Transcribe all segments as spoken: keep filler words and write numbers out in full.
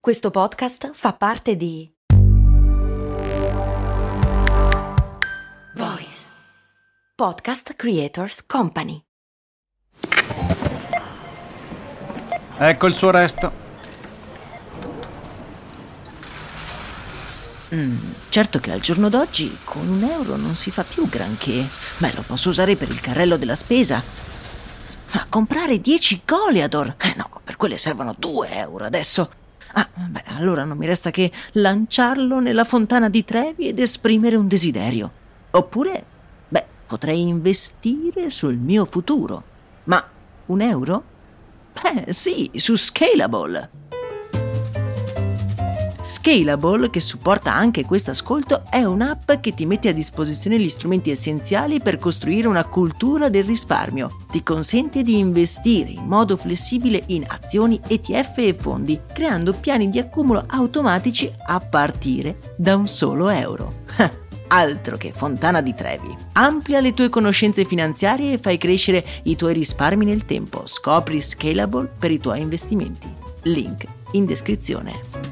Questo podcast fa parte di Voice Podcast Creators Company. Ecco il suo resto. Mm, certo che al giorno d'oggi con un euro non si fa più granché. Beh, lo posso usare per il carrello della spesa. Ma comprare dieci Goliador? Eh no, per quelle servono due euro adesso. Ah, beh, allora non mi resta che lanciarlo nella fontana di Trevi ed esprimere un desiderio. Oppure, beh, potrei investire sul mio futuro. Ma un euro? Beh, sì, su Scalable. Scalable, che supporta anche questo ascolto, è un'app che ti mette a disposizione gli strumenti essenziali per costruire una cultura del risparmio. Ti consente di investire in modo flessibile in azioni, E T F e fondi, creando piani di accumulo automatici a partire da un solo euro. Altro che fontana di Trevi. Amplia le tue conoscenze finanziarie e fai crescere i tuoi risparmi nel tempo. Scopri Scalable per i tuoi investimenti. Link in descrizione.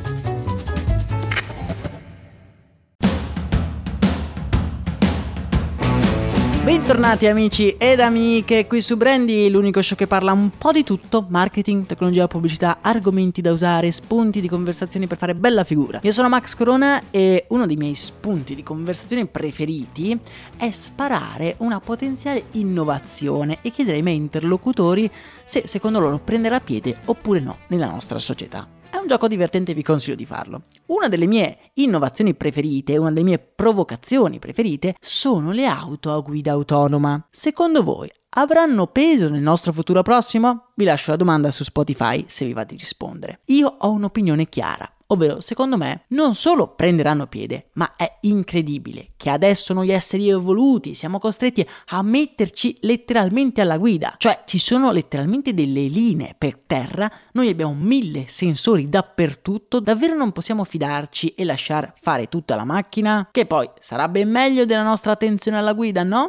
Bentornati amici ed amiche qui su Brandy, l'unico show che parla un po' di tutto: marketing, tecnologia, pubblicità, argomenti da usare, spunti di conversazioni per fare bella figura. Io sono Max Corona e uno dei miei spunti di conversazione preferiti è sparare una potenziale innovazione e chiedere ai miei interlocutori se secondo loro prenderà piede oppure no nella nostra società. È un gioco divertente e vi consiglio di farlo. Una delle mie innovazioni preferite, una delle mie provocazioni preferite, sono le auto a guida autonoma. Secondo voi avranno peso nel nostro futuro prossimo? Vi lascio la domanda su Spotify se vi va di rispondere. Io ho un'opinione chiara. Ovvero, secondo me, non solo prenderanno piede, ma è incredibile che adesso noi esseri evoluti siamo costretti a metterci letteralmente alla guida. Cioè, ci sono letteralmente delle linee per terra, noi abbiamo mille sensori dappertutto, davvero non possiamo fidarci e lasciar fare tutta la macchina? Che poi sarà ben meglio della nostra attenzione alla guida, no?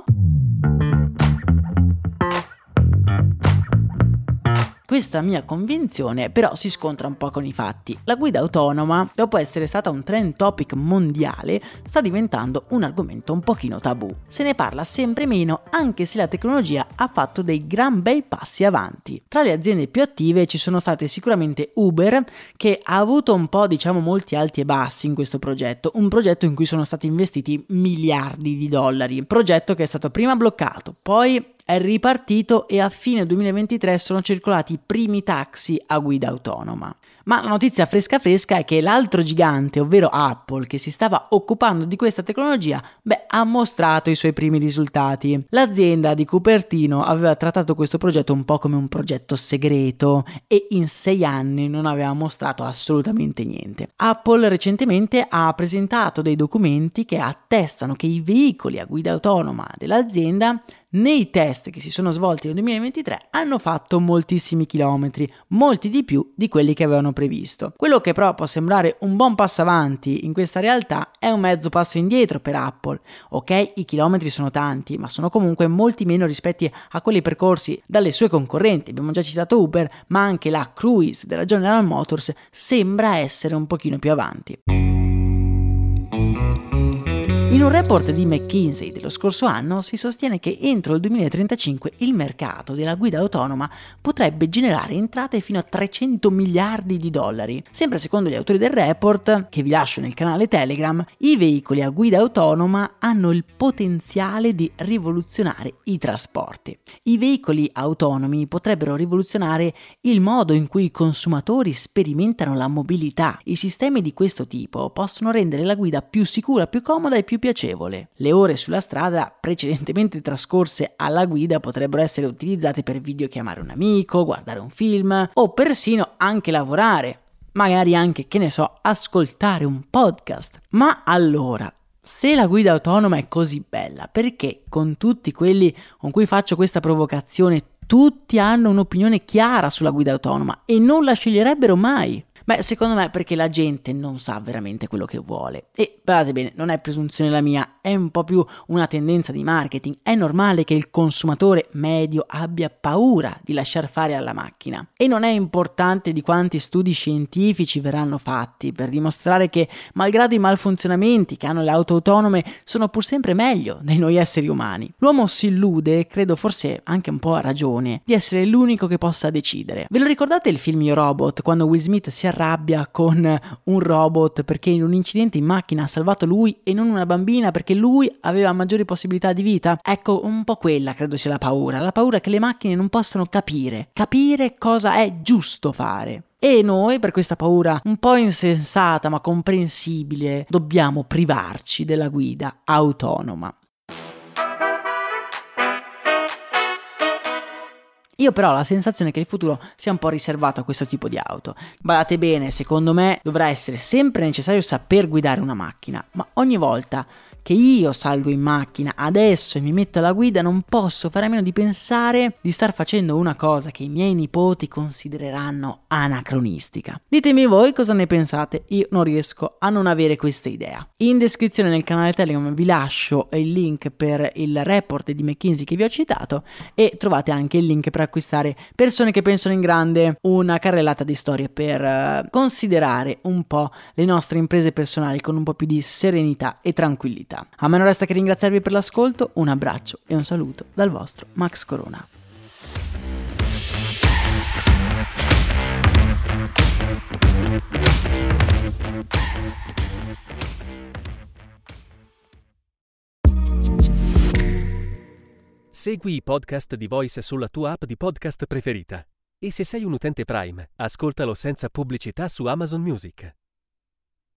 Questa mia convinzione però si scontra un po' con i fatti. La guida autonoma, dopo essere stata un trend topic mondiale, sta diventando un argomento un pochino tabù. Se ne parla sempre meno, anche se la tecnologia ha fatto dei gran bei passi avanti. Tra le aziende più attive ci sono state sicuramente Uber, che ha avuto un po', diciamo, molti alti e bassi in questo progetto, un progetto in cui sono stati investiti miliardi di dollari, progetto che è stato prima bloccato, poi è ripartito e a fine duemilaventitré sono circolati i primi taxi a guida autonoma. Ma la notizia fresca fresca è che l'altro gigante, ovvero Apple, che si stava occupando di questa tecnologia, beh, ha mostrato i suoi primi risultati. L'azienda di Cupertino aveva trattato questo progetto un po' come un progetto segreto e in sei anni non aveva mostrato assolutamente niente. Apple recentemente ha presentato dei documenti che attestano che i veicoli a guida autonoma dell'azienda nei test che si sono svolti nel duemilaventitré hanno fatto moltissimi chilometri, molti di più di quelli che avevano previsto. Quello che però può sembrare un buon passo avanti in questa realtà è un mezzo passo indietro per Apple. Ok, i chilometri sono tanti, ma sono comunque molti meno rispetto a quelli percorsi dalle sue concorrenti. Abbiamo già citato Uber, ma anche la Cruise della General Motors sembra essere un pochino più avanti. In un report di McKinsey dello scorso anno si sostiene che entro il duemilatrentacinque il mercato della guida autonoma potrebbe generare entrate fino a trecento miliardi di dollari. Sempre secondo gli autori del report, che vi lascio nel canale Telegram, i veicoli a guida autonoma hanno il potenziale di rivoluzionare i trasporti. I veicoli autonomi potrebbero rivoluzionare il modo in cui i consumatori sperimentano la mobilità. I sistemi di questo tipo possono rendere la guida più sicura, più comoda e più piacevole. Le ore sulla strada precedentemente trascorse alla guida potrebbero essere utilizzate per videochiamare un amico, guardare un film o persino anche lavorare. Magari anche, che ne so, ascoltare un podcast. Ma allora, se la guida autonoma è così bella, perché con tutti quelli con cui faccio questa provocazione tutti hanno un'opinione chiara sulla guida autonoma e non la sceglierebbero mai? Beh, secondo me perché la gente non sa veramente quello che vuole. E guardate bene, non è presunzione la mia, è un po' più una tendenza di marketing. È normale che il consumatore medio abbia paura di lasciar fare alla macchina. E non è importante di quanti studi scientifici verranno fatti per dimostrare che, malgrado i malfunzionamenti che hanno le auto autonome, sono pur sempre meglio dei noi esseri umani. L'uomo si illude, credo forse anche un po' a ragione, di essere l'unico che possa decidere. Ve lo ricordate il film Io Robot, quando Will Smith si arrabbia con un robot perché in un incidente in macchina ha salvato lui e non una bambina perché lui aveva maggiori possibilità di vita? Ecco, un po' quella credo sia la paura, la paura che le macchine non possano capire, capire cosa è giusto fare. E noi, per questa paura un po' insensata ma comprensibile, dobbiamo privarci della guida autonoma. Io però ho la sensazione che il futuro sia un po' riservato a questo tipo di auto. Badate bene, secondo me dovrà essere sempre necessario saper guidare una macchina, ma ogni volta che io salgo in macchina adesso e mi metto alla guida non posso fare a meno di pensare di star facendo una cosa che i miei nipoti considereranno anacronistica. Ditemi voi cosa ne pensate, io non riesco a non avere questa idea. In descrizione nel canale Telegram vi lascio il link per il report di McKinsey che vi ho citato e trovate anche il link per acquistare Persone che pensano in grande, una carrellata di storie per uh, considerare un po' le nostre imprese personali con un po' più di serenità e tranquillità. A me non resta che ringraziarvi per l'ascolto, un abbraccio e un saluto dal vostro Max Corona. Segui i podcast di Voice sulla tua app di podcast preferita. E se sei un utente Prime, ascoltalo senza pubblicità su Amazon Music.